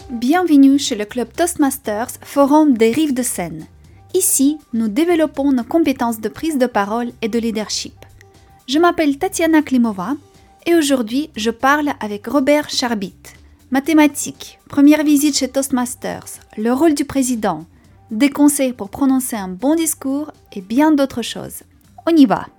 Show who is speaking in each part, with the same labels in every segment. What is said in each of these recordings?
Speaker 1: Bienvenue chez le club Toastmasters, forum des Rives de Seine. Ici, nous développons nos compétences de prise de parole et de leadership. Je m'appelle Tatiana Klimova et aujourd'hui, je parle avec Robert Charbit. Mathématiques, première visite chez Toastmasters, le rôle du président, des conseils pour prononcer un bon discours et bien d'autres choses. On y va!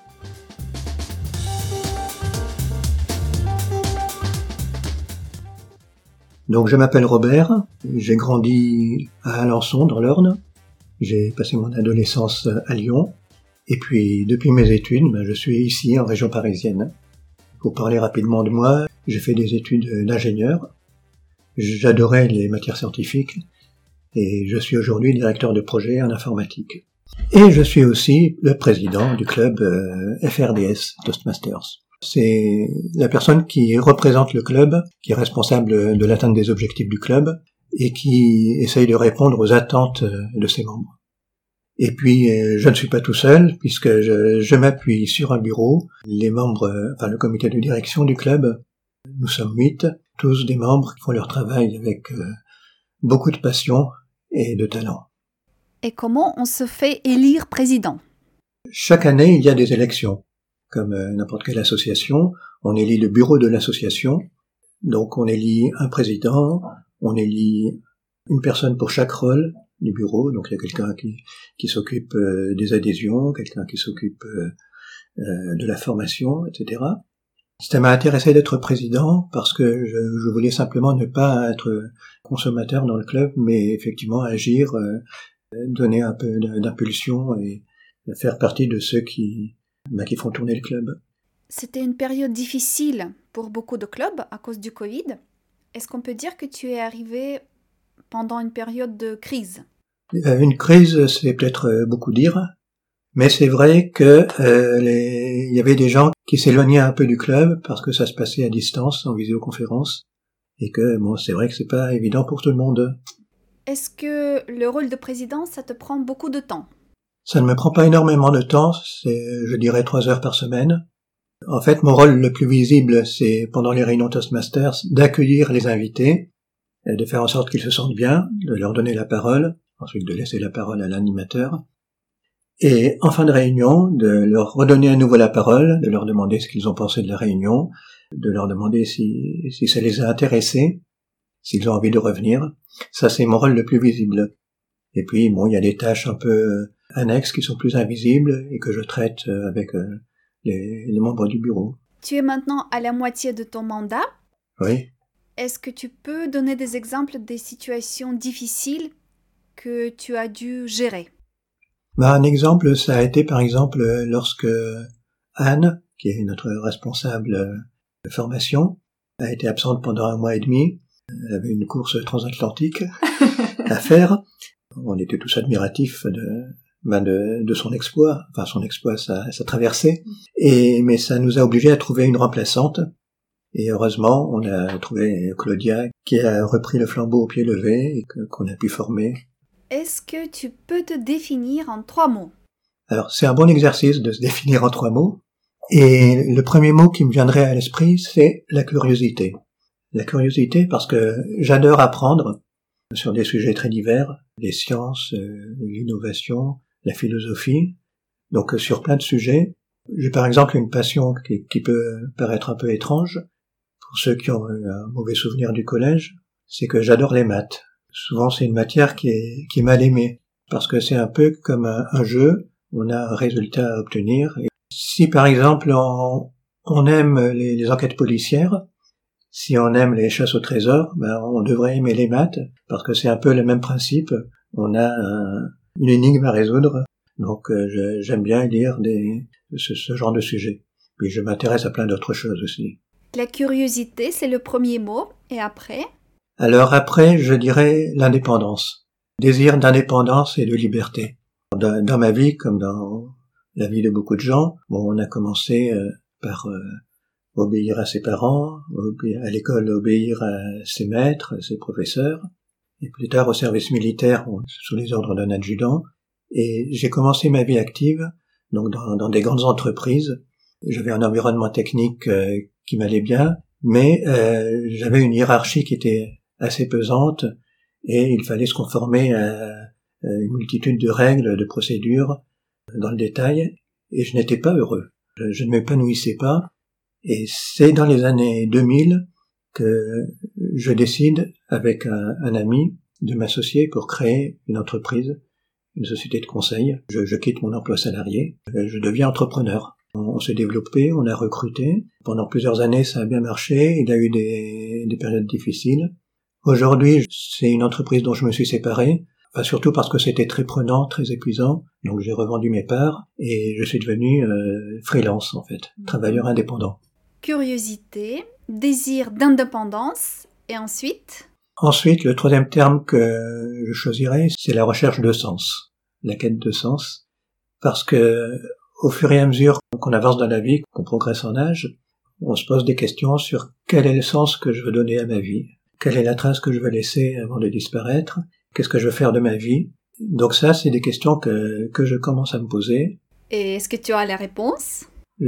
Speaker 2: Donc je m'appelle Robert, j'ai grandi à Alençon dans l'Orne, j'ai passé mon adolescence à Lyon, et puis depuis mes études, je suis ici en région parisienne. Pour parler rapidement de moi, j'ai fait des études d'ingénieur, j'adorais les matières scientifiques, et je suis aujourd'hui directeur de projet en informatique. Et je suis aussi le président du club FRDS Toastmasters. C'est la personne qui représente le club, qui est responsable de l'atteinte des objectifs du club et qui essaye de répondre aux attentes de ses membres. Et puis, je ne suis pas tout seul puisque je m'appuie sur un bureau. Les membres, le comité de direction du club, nous sommes 8, tous des membres qui font leur travail avec beaucoup de passion et de talent.
Speaker 1: Et comment on se fait élire président?
Speaker 2: Chaque année, il y a des élections. Comme n'importe quelle association, on élit le bureau de l'association. Donc on élit un président, on élit une personne pour chaque rôle du bureau. Donc il y a quelqu'un qui s'occupe des adhésions, quelqu'un qui s'occupe de la formation, etc. Ça m'a intéressé d'être président parce que je voulais simplement ne pas être consommateur dans le club, mais effectivement agir, donner un peu d'impulsion et faire partie de ceux qui font tourner le club.
Speaker 1: C'était une période difficile pour beaucoup de clubs à cause du Covid. Est-ce qu'on peut dire que tu es arrivé pendant une période de crise?
Speaker 2: Une crise, c'est peut-être beaucoup dire, mais c'est vrai que il y avait des gens qui s'éloignaient un peu du club parce que ça se passait à distance, en visioconférence, et que c'est vrai que c'est pas évident pour tout le monde.
Speaker 1: Est-ce que le rôle de président, ça te prend beaucoup de temps?
Speaker 2: Ça ne me prend pas énormément de temps, c'est, je dirais, 3 heures par semaine. En fait, mon rôle le plus visible, c'est, pendant les réunions Toastmasters, d'accueillir les invités, et de faire en sorte qu'ils se sentent bien, de leur donner la parole, ensuite de laisser la parole à l'animateur, et en fin de réunion, de leur redonner à nouveau la parole, de leur demander ce qu'ils ont pensé de la réunion, de leur demander si ça les a intéressés, s'ils ont envie de revenir. Ça, c'est mon rôle le plus visible. Et puis, il y a des tâches un peu annexes qui sont plus invisibles et que je traite avec les membres du bureau.
Speaker 1: Tu es maintenant à la moitié de ton mandat.
Speaker 2: Oui.
Speaker 1: Est-ce que tu peux donner des exemples des situations difficiles que tu as dû gérer?
Speaker 2: Un exemple, ça a été par exemple lorsque Anne, qui est notre responsable de formation, a été absente pendant 1 mois et demi. Elle avait une course transatlantique à faire. On était tous admiratifs de son exploit, sa traversée, mais ça nous a obligés à trouver une remplaçante, et heureusement, on a trouvé Claudia, qui a repris le flambeau au pied levé, et qu'on a pu former.
Speaker 1: Est-ce que tu peux te définir en 3 mots?
Speaker 2: Alors, c'est un bon exercice de se définir en 3 mots, et le premier mot qui me viendrait à l'esprit, c'est la curiosité. La curiosité parce que j'adore apprendre, sur des sujets très divers, les sciences, l'innovation, la philosophie, donc sur plein de sujets. J'ai par exemple une passion qui peut paraître un peu étrange, pour ceux qui ont un mauvais souvenir du collège, c'est que j'adore les maths. Souvent c'est une matière qui est mal aimée, parce que c'est un peu comme un jeu, on a un résultat à obtenir. Et si par exemple on aime les enquêtes policières, si on aime les chasses au trésor, on devrait aimer les maths, parce que c'est un peu le même principe. On a une énigme à résoudre, donc j'aime bien lire ce genre de sujet. Puis je m'intéresse à plein d'autres choses aussi.
Speaker 1: La curiosité, c'est le premier mot, et après?
Speaker 2: Alors après, je dirais l'indépendance. Désir d'indépendance et de liberté. Dans ma vie, comme dans la vie de beaucoup de gens, on a commencé par obéir à ses parents, à l'école obéir à ses maîtres, à ses professeurs, et plus tard au service militaire sous les ordres d'un adjudant. Et j'ai commencé ma vie active donc dans des grandes entreprises. J'avais un environnement technique qui m'allait bien, mais j'avais une hiérarchie qui était assez pesante et il fallait se conformer à une multitude de règles, de procédures dans le détail et je n'étais pas heureux. Je ne m'épanouissais pas et c'est dans les années 2000 que je décide avec un ami de m'associer pour créer une entreprise, une société de conseil. Je quitte mon emploi salarié, je deviens entrepreneur. On s'est développé, on a recruté. Pendant plusieurs années, ça a bien marché. Il y a eu des périodes difficiles. Aujourd'hui, c'est une entreprise dont je me suis séparé, surtout parce que c'était très prenant, très épuisant. Donc j'ai revendu mes parts et je suis devenu freelance en fait, travailleur indépendant.
Speaker 1: Curiosité, désir d'indépendance et ensuite?
Speaker 2: Ensuite, le troisième terme que je choisirais, c'est la recherche de sens, la quête de sens, parce que au fur et à mesure qu'on avance dans la vie, qu'on progresse en âge, on se pose des questions sur quel est le sens que je veux donner à ma vie, quelle est la trace que je veux laisser avant de disparaître, qu'est-ce que je veux faire de ma vie. Donc ça, c'est des questions que je commence à me poser.
Speaker 1: Et est-ce que tu as la réponse?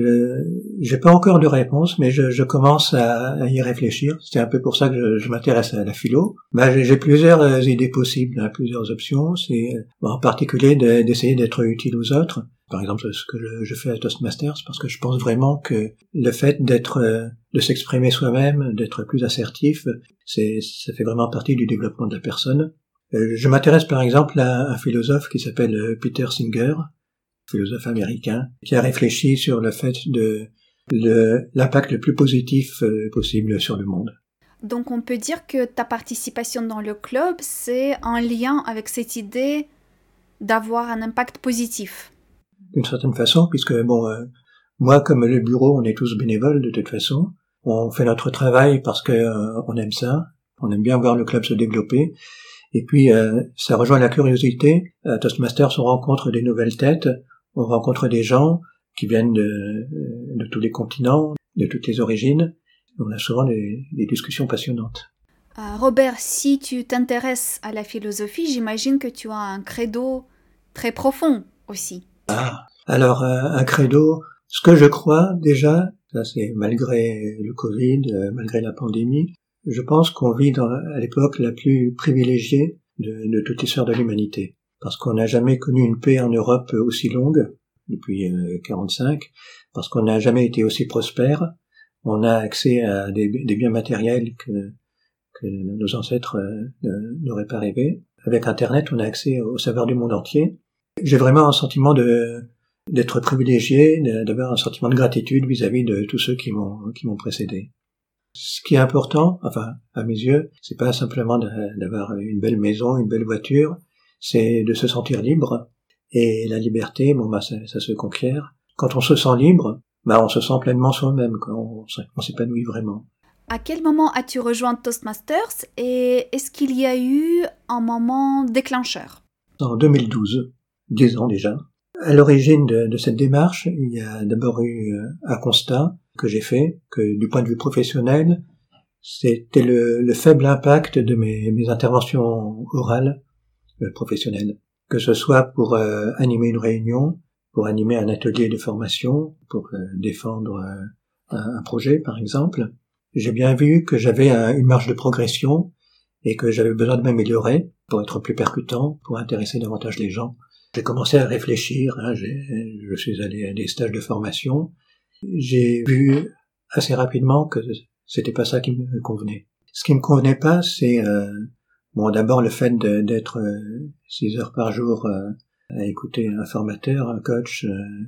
Speaker 2: J'ai pas encore de réponse, mais je commence à y réfléchir. C'est un peu pour ça que je m'intéresse à la philo. J'ai plusieurs idées possibles, plusieurs options. C'est en particulier d'essayer d'être utile aux autres. Par exemple, ce que je fais à Toastmasters, parce que je pense vraiment que le fait de s'exprimer soi-même, d'être plus assertif, ça fait vraiment partie du développement de la personne. Je m'intéresse par exemple à un philosophe qui s'appelle Peter Singer, philosophe américain, qui a réfléchi sur le fait de l'impact le plus positif possible sur le monde.
Speaker 1: Donc on peut dire que ta participation dans le club, c'est en lien avec cette idée d'avoir un impact positif.
Speaker 2: D'une certaine façon, puisque moi comme le bureau, on est tous bénévoles de toute façon. On fait notre travail parce que on aime ça, on aime bien voir le club se développer. Et puis ça rejoint la curiosité. À Toastmasters, on rencontre des nouvelles têtes, on rencontre des gens qui viennent de tous les continents, de toutes les origines. On a souvent des discussions passionnantes.
Speaker 1: Robert, si tu t'intéresses à la philosophie, j'imagine que tu as un credo très profond aussi.
Speaker 2: Alors un credo, ce que je crois déjà, ça c'est malgré le Covid, malgré la pandémie, je pense qu'on vit à l'époque la plus privilégiée de toute l'histoire de l'humanité. Parce qu'on n'a jamais connu une paix en Europe aussi longue, depuis 45, parce qu'on n'a jamais été aussi prospère. On a accès à des biens matériels que nos ancêtres n'auraient pas rêvé. Avec Internet, on a accès au savoir du monde entier. J'ai vraiment un sentiment d'être privilégié, d'avoir un sentiment de gratitude vis-à-vis de tous ceux qui m'ont précédé. Ce qui est important, enfin, à mes yeux, c'est pas simplement d'avoir une belle maison, une belle voiture, c'est de se sentir libre. Et la liberté, ça se conquiert. Quand on se sent libre, on se sent pleinement soi-même, on s'épanouit vraiment.
Speaker 1: À quel moment as-tu rejoint Toastmasters et est-ce qu'il y a eu un moment déclencheur?
Speaker 2: En 2012, 10 ans déjà. À l'origine de cette démarche, il y a d'abord eu un constat que j'ai fait, que du point de vue professionnel, c'était le faible impact de mes interventions orales professionnelles. Que ce soit pour animer une réunion, pour animer un atelier de formation, pour défendre un projet par exemple. J'ai bien vu que j'avais une marge de progression et que j'avais besoin de m'améliorer pour être plus percutant, pour intéresser davantage les gens. J'ai commencé à réfléchir, je suis allé à des stages de formation. J'ai vu assez rapidement que c'était pas ça qui me convenait. Ce qui me convenait pas, c'est d'abord le fait d'être 6 heures par jour à écouter un formateur, un coach,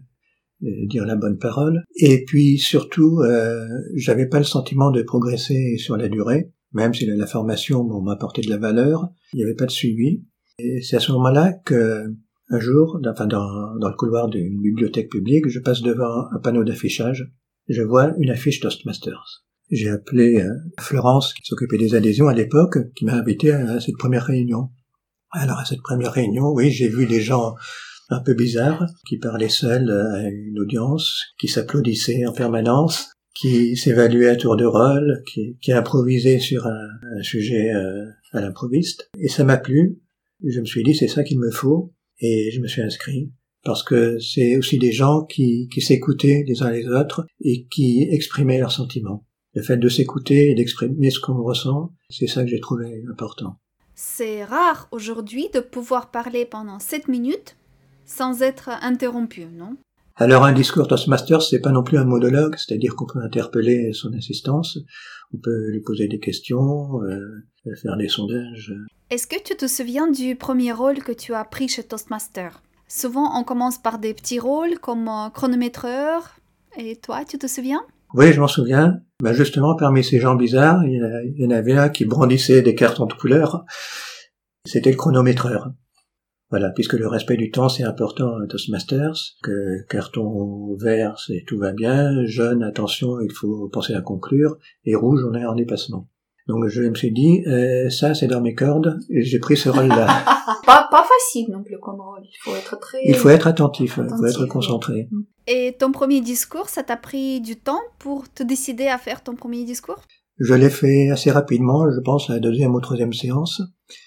Speaker 2: dire la bonne parole. Et puis surtout, j'avais pas le sentiment de progresser sur la durée, même si la formation m'apportait de la valeur, il n'y avait pas de suivi. Et c'est à ce moment-là que un jour, dans le couloir d'une bibliothèque publique, je passe devant un panneau d'affichage. Je vois une affiche Toastmasters. J'ai appelé Florence, qui s'occupait des adhésions à l'époque, qui m'a invité à cette première réunion. Alors à cette première réunion, oui, j'ai vu des gens un peu bizarres, qui parlaient seuls à une audience, qui s'applaudissaient en permanence, qui s'évaluaient à tour de rôle, qui improvisaient sur un sujet à l'improviste. Et ça m'a plu. Je me suis dit, c'est ça qu'il me faut. Et je me suis inscrit, parce que c'est aussi des gens qui s'écoutaient les uns les autres et qui exprimaient leurs sentiments. Le fait de s'écouter et d'exprimer ce qu'on ressent, c'est ça que j'ai trouvé important.
Speaker 1: C'est rare aujourd'hui de pouvoir parler pendant 7 minutes sans être interrompu, non?
Speaker 2: Alors un discours Toastmasters, c'est pas non plus un monologue, c'est-à-dire qu'on peut interpeller son assistance, on peut lui poser des questions, faire des sondages.
Speaker 1: Est-ce que tu te souviens du premier rôle que tu as pris chez Toastmaster? Souvent, on commence par des petits rôles comme chronométreur. Et toi, tu te souviens?
Speaker 2: Oui, je m'en souviens. Justement, parmi ces gens bizarres, il y en avait un qui brandissait des cartons de couleur. C'était le chronométreur. Voilà, puisque le respect du temps, c'est important à Toastmasters, que carton vert, c'est tout va bien, jaune, attention, il faut penser à conclure, et rouge, on est en dépassement. Donc je me suis dit, ça c'est dans mes cordes, et j'ai pris ce rôle-là.
Speaker 1: Pas facile non plus comme rôle, il faut être très...
Speaker 2: Il faut être attentif, il faut être concentré.
Speaker 1: Oui. Et ton premier discours, ça t'a pris du temps pour te décider à faire ton premier discours?
Speaker 2: Je l'ai fait assez rapidement, je pense à la deuxième ou troisième séance.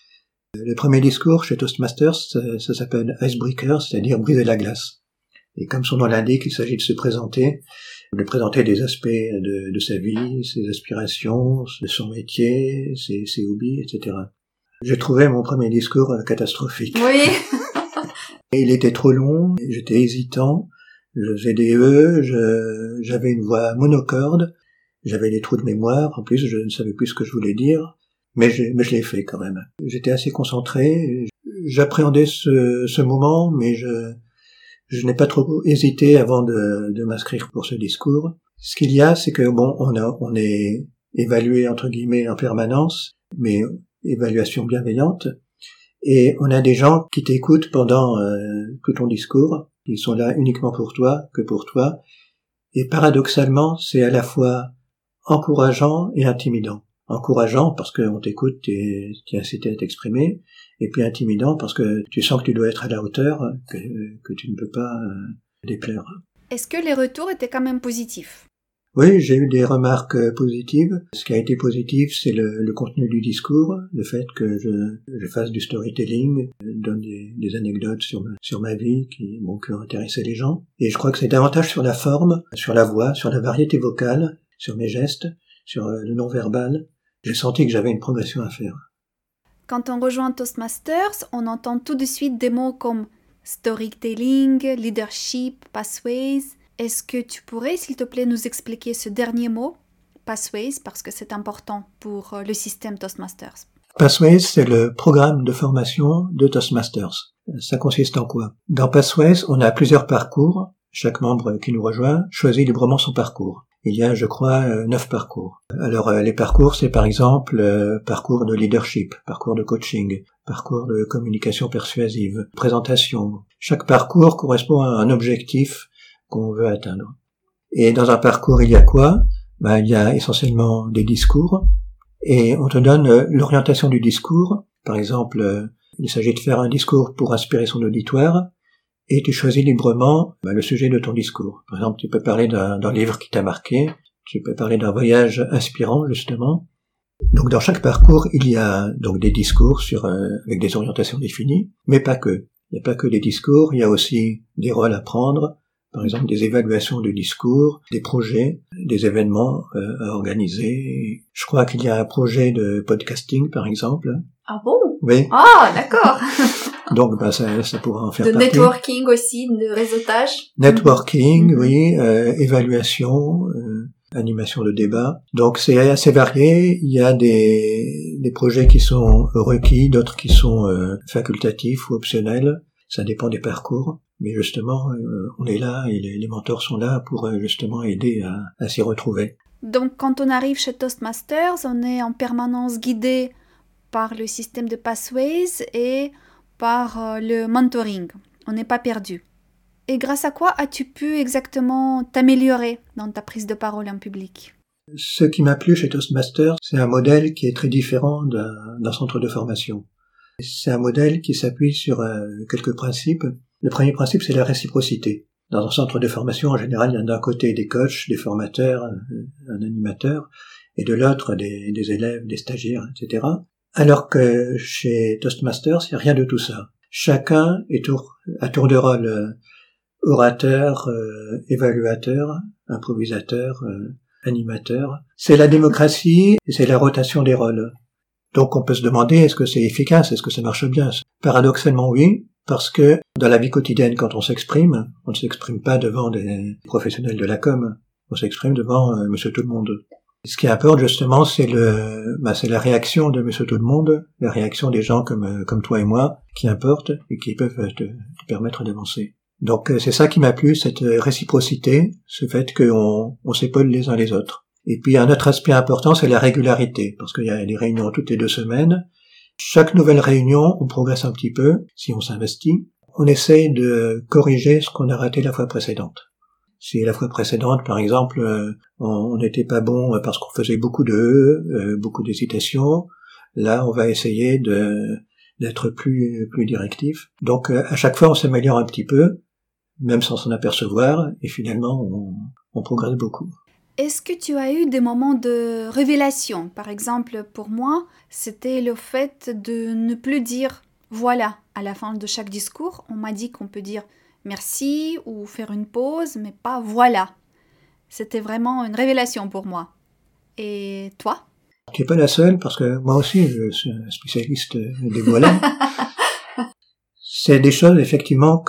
Speaker 2: Le premier discours chez Toastmasters, ça s'appelle Icebreaker, c'est-à-dire briser la glace. Et comme son nom l'indique, il s'agit de présenter des aspects de sa vie, ses aspirations, de son métier, ses hobbies, etc. J'ai trouvé mon premier discours catastrophique.
Speaker 1: Oui.
Speaker 2: Et il était trop long, j'étais hésitant, je faisais des j'avais une voix monocorde, j'avais des trous de mémoire, en plus je ne savais plus ce que je voulais dire. Mais je l'ai fait quand même. J'étais assez concentré, j'appréhendais ce moment, mais je n'ai pas trop hésité avant de m'inscrire pour ce discours. Ce qu'il y a, c'est que on est évalué entre guillemets en permanence, mais évaluation bienveillante, et on a des gens qui t'écoutent pendant tout ton discours, ils sont là uniquement pour toi, que pour toi, et paradoxalement, c'est à la fois encourageant et intimidant. Encourageant parce qu'on t'écoute, t'es incité à t'exprimer, et puis intimidant parce que tu sens que tu dois être à la hauteur, que tu ne peux pas déplaire.
Speaker 1: Est-ce que les retours étaient quand même positifs?
Speaker 2: Oui, j'ai eu des remarques positives. Ce qui a été positif, c'est le contenu du discours, le fait que je fasse du storytelling, donne des anecdotes sur ma vie qui ont intéressé les gens. Et je crois que c'est davantage sur la forme, sur la voix, sur la variété vocale, sur mes gestes, sur le non-verbal. J'ai senti que j'avais une progression à faire.
Speaker 1: Quand on rejoint Toastmasters, on entend tout de suite des mots comme storytelling, leadership, pathways. Est-ce que tu pourrais, s'il te plaît, nous expliquer ce dernier mot, pathways, parce que c'est important pour le système Toastmasters?
Speaker 2: Pathways, c'est le programme de formation de Toastmasters. Ça consiste en quoi? Dans Pathways, on a plusieurs parcours. Chaque membre qui nous rejoint choisit librement son parcours. Il y a, je crois, 9 parcours. Alors, les parcours, c'est par exemple parcours de leadership, parcours de coaching, parcours de communication persuasive, présentation. Chaque parcours correspond à un objectif qu'on veut atteindre. Et dans un parcours, il y a quoi? Il y a essentiellement des discours, et on te donne l'orientation du discours. Par exemple, il s'agit de faire un discours pour inspirer son auditoire, et tu choisis librement le sujet de ton discours. Par exemple, tu peux parler d'un livre qui t'a marqué, tu peux parler d'un voyage inspirant, justement. Donc dans chaque parcours, il y a donc des discours avec des orientations définies, mais pas que. Il n'y a pas que des discours, il y a aussi des rôles à prendre, par exemple des évaluations de discours, des projets, des événements à organiser. Je crois qu'il y a un projet de podcasting, par exemple.
Speaker 1: Ah bon?
Speaker 2: Oui.
Speaker 1: Ah, d'accord.
Speaker 2: Donc, ça pourra en faire
Speaker 1: de
Speaker 2: partie.
Speaker 1: Networking aussi, de réseautage.
Speaker 2: Networking, oui, évaluation, animation de débat. Donc, c'est assez varié. Il y a des projets qui sont requis, d'autres qui sont facultatifs ou optionnels. Ça dépend des parcours. Mais justement, on est là et les mentors sont là pour justement aider à s'y retrouver.
Speaker 1: Donc, quand on arrive chez Toastmasters, on est en permanence guidé par le système de Pathways et par le mentoring. On n'est pas perdu. Et grâce à quoi as-tu pu exactement t'améliorer dans ta prise de parole en public?
Speaker 2: Ce qui m'a plu chez Toastmasters, c'est un modèle qui est très différent d'un centre de formation. C'est un modèle qui s'appuie sur quelques principes. Le premier principe, c'est la réciprocité. Dans un centre de formation, en général, il y a d'un côté des coachs, des formateurs, un animateur, et de l'autre des élèves, des stagiaires, etc. Alors que chez Toastmasters, il n'y a rien de tout ça. Chacun est à tour de rôle orateur, évaluateur, improvisateur, animateur. C'est la démocratie et c'est la rotation des rôles. Donc on peut se demander, est-ce que c'est efficace, est-ce que ça marche bien? Paradoxalement oui, parce que dans la vie quotidienne, quand on ne s'exprime pas devant des professionnels de la com, on s'exprime devant Monsieur Tout-le-Monde. Ce qui importe justement, c'est la réaction de Monsieur Tout-le-Monde, la réaction des gens comme toi et moi, qui importe et qui peuvent te permettre d'avancer. Donc c'est ça qui m'a plu, cette réciprocité, ce fait qu'on s'épaule les uns les autres. Et puis un autre aspect important, c'est la régularité, parce qu'il y a des réunions toutes les 2 semaines. Chaque nouvelle réunion, on progresse un petit peu, si on s'investit. On essaye de corriger ce qu'on a raté la fois précédente. Si la fois précédente, par exemple, on n'était pas bon parce qu'on faisait beaucoup de beaucoup d'hésitations, là, on va essayer d'être plus directif. Donc, à chaque fois, on s'améliore un petit peu, même sans s'en apercevoir, et finalement, on progresse beaucoup.
Speaker 1: Est-ce que tu as eu des moments de révélation? Par exemple, pour moi, c'était le fait de ne plus dire « voilà » à la fin de chaque discours. On m'a dit qu'on peut dire « merci » ou faire une pause, mais pas « voilà ». C'était vraiment une révélation pour moi. Et toi?
Speaker 2: Tu n'es pas la seule, parce que moi aussi, je suis un spécialiste des voilà. C'est des choses, effectivement,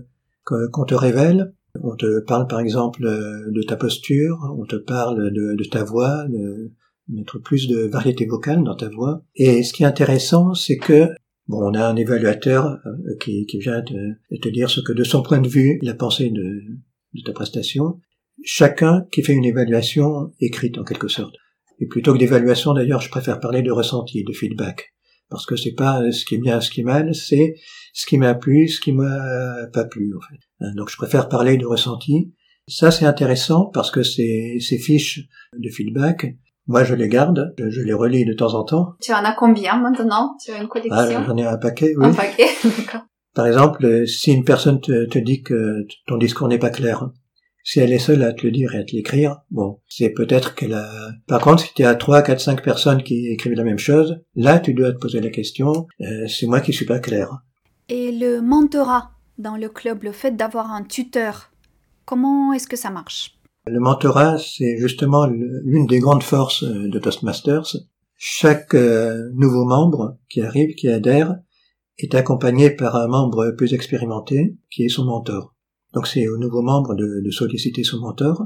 Speaker 2: qu'on te révèle. On te parle par exemple de ta posture, on te parle de ta voix, de mettre plus de variété vocale dans ta voix. Et ce qui est intéressant, c'est que on a un évaluateur qui vient te dire ce que de son point de vue il a pensé de ta prestation. Chacun qui fait une évaluation écrite en quelque sorte. Et plutôt que d'évaluation d'ailleurs, je préfère parler de ressenti, de feedback. Parce que c'est pas ce qui est bien, ce qui est mal, c'est ce qui m'a plu, ce qui m'a pas plu, en fait. Donc je préfère parler de ressenti. Ça, c'est intéressant parce que ces fiches de feedback, moi je les garde, je les relis de temps en temps.
Speaker 1: Tu en as combien maintenant? Tu as une collection?
Speaker 2: Ah, j'en ai un paquet, oui.
Speaker 1: Un paquet, d'accord.
Speaker 2: Par exemple, si une personne te dit que ton discours n'est pas clair, si elle est seule à te le dire et à te l'écrire, c'est peut-être qu'elle a... Par contre, si tu as 3, 4, 5 personnes qui écrivent la même chose, là, tu dois te poser la question, c'est moi qui suis pas clair.
Speaker 1: Et le mentorat dans le club, le fait d'avoir un tuteur, comment est-ce que ça marche?
Speaker 2: Le mentorat, c'est justement l'une des grandes forces de Toastmasters. Chaque nouveau membre qui arrive, qui adhère, est accompagné par un membre plus expérimenté, qui est son mentor. Donc c'est au nouveau membre de solliciter son mentor,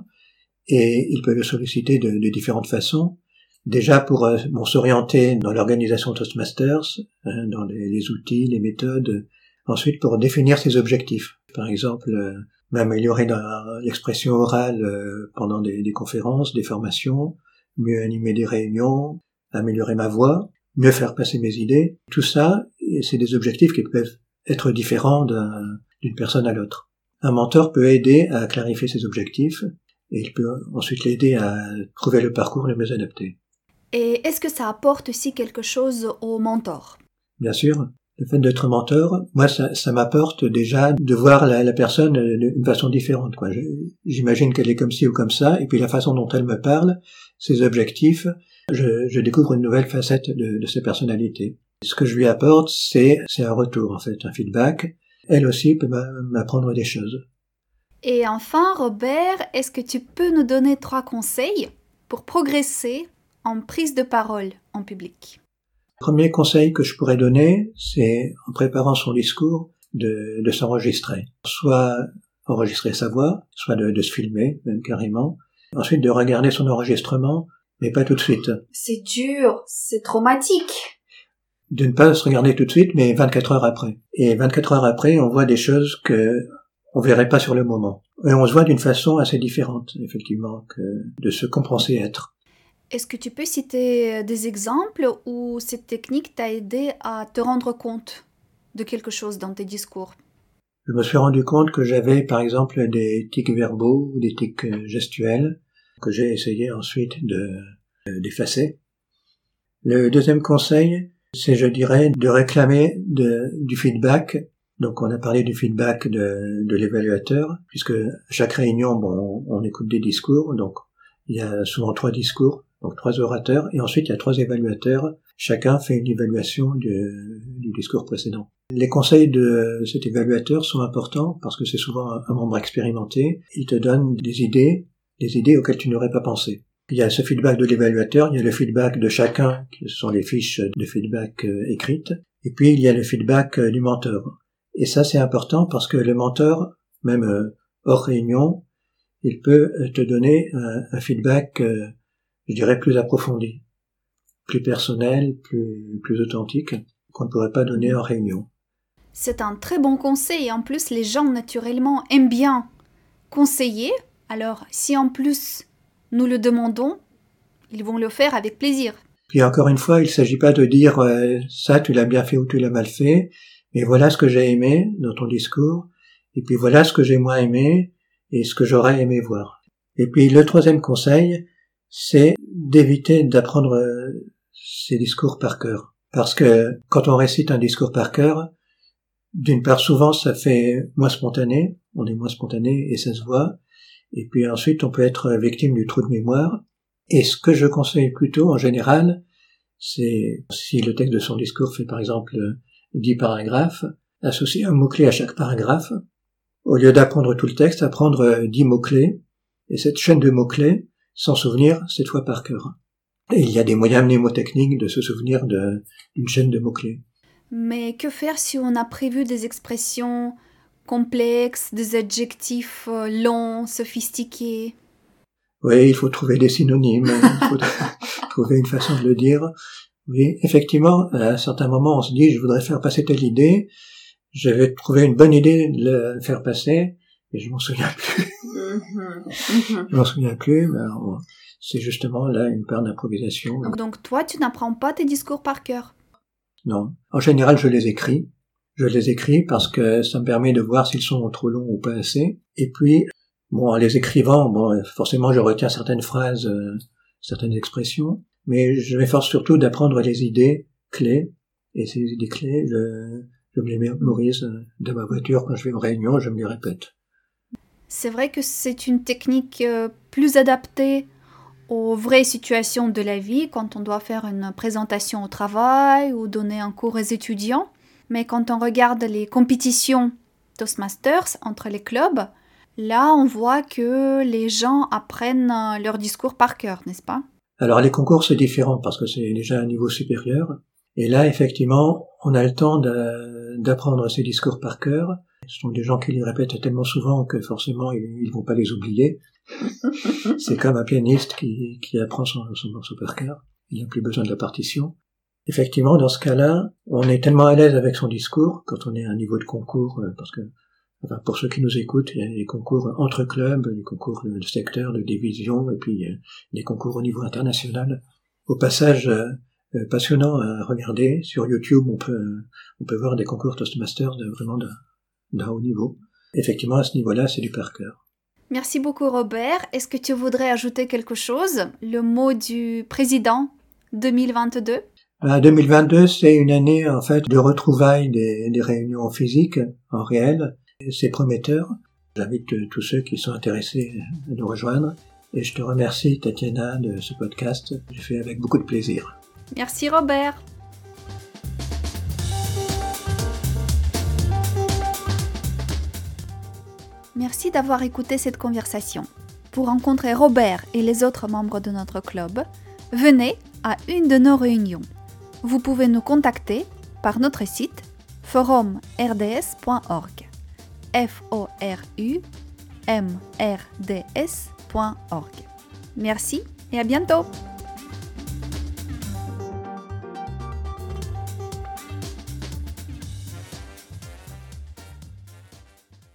Speaker 2: et il peut le solliciter de différentes façons. Déjà pour s'orienter dans l'organisation Toastmasters, dans les outils, les méthodes. Ensuite pour définir ses objectifs. Par exemple, m'améliorer dans l'expression orale pendant des conférences, des formations, mieux animer des réunions, améliorer ma voix, mieux faire passer mes idées. Tout ça, c'est des objectifs qui peuvent être différents d'une personne à l'autre. Un mentor peut aider à clarifier ses objectifs et il peut ensuite l'aider à trouver le parcours le mieux adapté.
Speaker 1: Et est-ce que ça apporte aussi quelque chose au mentor?
Speaker 2: Bien sûr. Le fait d'être mentor, moi, ça m'apporte déjà de voir la personne d'une façon différente, quoi. J'imagine qu'elle est comme ci ou comme ça, et puis la façon dont elle me parle, ses objectifs, je découvre une nouvelle facette de sa personnalité. Ce que je lui apporte, c'est un retour, en fait, un feedback. Elle aussi peut m'apprendre des choses.
Speaker 1: Et enfin, Robert, est-ce que tu peux nous donner 3 conseils pour progresser en prise de parole en public?
Speaker 2: Le premier conseil que je pourrais donner, c'est, en préparant son discours, de s'enregistrer. Soit enregistrer sa voix, soit de se filmer, même carrément. Ensuite, de regarder son enregistrement, mais pas tout de suite.
Speaker 1: C'est dur, c'est traumatique.
Speaker 2: De ne pas se regarder tout de suite, mais 24 heures après. Et 24 heures après, on voit des choses que on verrait pas sur le moment. Et on se voit d'une façon assez différente, effectivement, que de ce qu'on pensait être.
Speaker 1: Est-ce que tu peux citer des exemples où cette technique t'a aidé à te rendre compte de quelque chose dans tes discours?
Speaker 2: Je me suis rendu compte que j'avais, par exemple, des tics verbaux ou des tics gestuels que j'ai essayé ensuite d'effacer. Le deuxième conseil, c'est, je dirais, de réclamer du feedback. Donc, on a parlé du feedback de l'évaluateur, puisque à chaque réunion, on écoute des discours. Donc, il y a souvent 3 discours, donc 3 orateurs, et ensuite il y a 3 évaluateurs. Chacun fait une évaluation du discours précédent. Les conseils de cet évaluateur sont importants parce que c'est souvent un membre expérimenté. Il te donne des idées auxquelles tu n'aurais pas pensé. Il y a ce feedback de l'évaluateur, il y a le feedback de chacun, qui sont les fiches de feedback écrites, et puis il y a le feedback du mentor. Et ça, c'est important parce que le mentor, même hors réunion, il peut te donner un feedback, je dirais, plus approfondi, plus personnel, plus authentique, qu'on ne pourrait pas donner en réunion.
Speaker 1: C'est un très bon conseil et en plus les gens naturellement aiment bien conseiller. Alors si en plus nous le demandons, ils vont le faire avec plaisir.
Speaker 2: Puis encore une fois, il ne s'agit pas de dire ça tu l'as bien fait ou tu l'as mal fait, mais voilà ce que j'ai aimé dans ton discours, et puis voilà ce que j'ai moins aimé et ce que j'aurais aimé voir. Et puis le troisième conseil, c'est d'éviter d'apprendre ces discours par cœur. Parce que quand on récite un discours par cœur, d'une part souvent ça fait moins spontané, on est moins spontané et ça se voit, et puis ensuite on peut être victime du trou de mémoire. Et ce que je conseille plutôt en général, c'est si le texte de son discours fait par exemple 10 paragraphes, associer un mot-clé à chaque paragraphe, au lieu d'apprendre tout le texte, apprendre 10 mots-clés, et cette chaîne de mots-clés, s'en souvenir cette fois par cœur. Et il y a des moyens mnémotechniques de se souvenir d'une chaîne de mots-clés.
Speaker 1: Mais que faire si on a prévu des expressions complexes, des adjectifs longs, sophistiqués?
Speaker 2: Oui, il faut trouver des synonymes, il faut trouver une façon de le dire. Oui, effectivement, à un certain moment, on se dit, je voudrais faire passer telle idée, je vais trouver une bonne idée de le faire passer, et je m'en souviens plus. Je m'en souviens plus, mais alors, c'est justement là une part d'improvisation.
Speaker 1: Donc toi, tu n'apprends pas tes discours par cœur?
Speaker 2: Non. En général, je les écris. Je les écris parce que ça me permet de voir s'ils sont trop longs ou pas assez. Et puis, en les écrivant, forcément, je retiens certaines phrases, certaines expressions, mais je m'efforce surtout d'apprendre les idées clés. Et ces idées clés, je me les mémorise de ma voiture quand je vais en réunion, je me les répète.
Speaker 1: C'est vrai que c'est une technique plus adaptée aux vraies situations de la vie, quand on doit faire une présentation au travail ou donner un cours aux étudiants. Mais quand on regarde les compétitions Toastmasters entre les clubs, là on voit que les gens apprennent leur discours par cœur, n'est-ce pas?
Speaker 2: Alors les concours c'est différent parce que c'est déjà un niveau supérieur. Et là effectivement on a le temps d'apprendre ces discours par cœur. Ce sont des gens qui les répètent tellement souvent que forcément ils vont pas les oublier. C'est comme un pianiste qui apprend son morceau par cœur. Il n'a plus besoin de la partition. Effectivement, dans ce cas-là, on est tellement à l'aise avec son discours quand on est à un niveau de concours, parce que, pour ceux qui nous écoutent, il y a les concours entre clubs, les concours de secteur, de division, et puis les concours au niveau international. Au passage, passionnant à regarder. Sur YouTube, on peut voir des concours Toastmasters vraiment d'un haut niveau. Effectivement, à ce niveau-là, c'est du par cœur.
Speaker 1: Merci beaucoup Robert. Est-ce que tu voudrais ajouter quelque chose? Le mot du président 2022?
Speaker 2: 2022, c'est une année en fait de retrouvailles des réunions physiques en réel. C'est prometteur. J'invite tous ceux qui sont intéressés à nous rejoindre. Et je te remercie Tatiana de ce podcast. J'ai fait avec beaucoup de plaisir.
Speaker 1: Merci Robert. Merci d'avoir écouté cette conversation. Pour rencontrer Robert et les autres membres de notre club, venez à une de nos réunions. Vous pouvez nous contacter par notre site forumrds.org. forumrds.org. Merci et à bientôt!